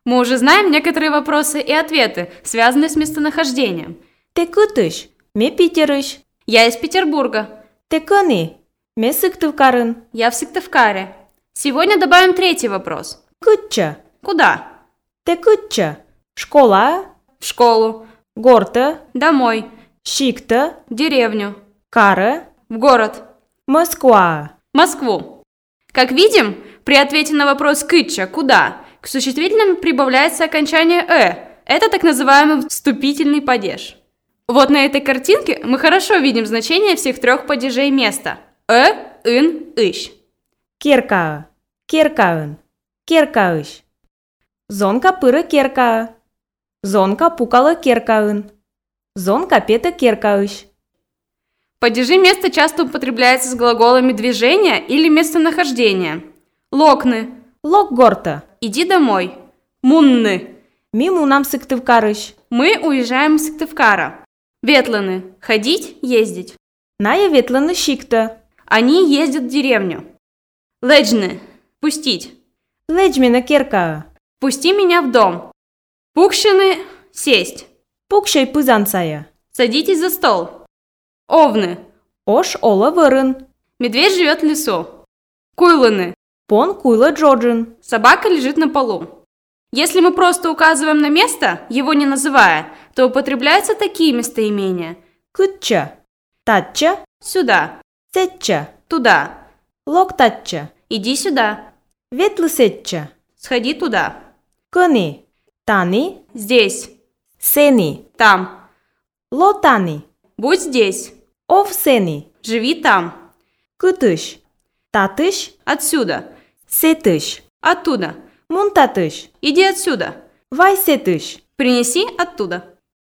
Мы уже знаем некоторые вопросы и ответы, связанные с местонахождением. Ты кутыш, ме Питерыш. Я из Петербурга. Ты кыны, ме Сыктывкарын. Я в Сыктывкаре. Сегодня добавим третий вопрос. Кутча. Куда? Ты кутча. Школа. В школу. Горта. Домой. Шикта. В деревню. Кара. В город. Москва. Москву. Как видим, при ответе на вопрос «кытча» «куда?» к существительным прибавляется окончание «э». Это так называемый вступительный падеж. Вот на этой картинке мы хорошо видим значение всех трех падежей места. Ын, ищ. Керка. Керкаын. Керкаыш. Зонка пыры керка. Зонка пукала керкаын. Зонка пета керкаыш. Падежи места часто употребляются с глаголами движения или местонахождения. Локны. Лок горта. Иди домой. Мунны. Миму нам Сыктывкарыш. Мы уезжаем из Сыктывкара. Ветланы. Ходить, ездить. Ная ветланы шикта. Они ездят в деревню. Леджны. Пустить. Леджмина керка. Пусти меня в дом. Пукшины. Сесть. Пукшай пызанцая. Садитесь за стол. Овны. Ош ола вырын. Медведь живет в лесу. Куйланы. Пон куйла джорджин. Собака лежит на полу. Если мы просто указываем на место, его не называя, то употребляются такие местоимения. Кытча. Татча. Сюда. Сетча. Туда. Лок татча. Иди сюда. Ветлы сетча. Сходи туда. Кыни. Тани. Здесь. Сени. Там. Лотани. Будь здесь. Ов сени. Живи там. Кытыш. Татыш. Отсюда. Сетыш. Оттуда. Мун татыш. Иди отсюда. Вай сетыш. Принеси оттуда.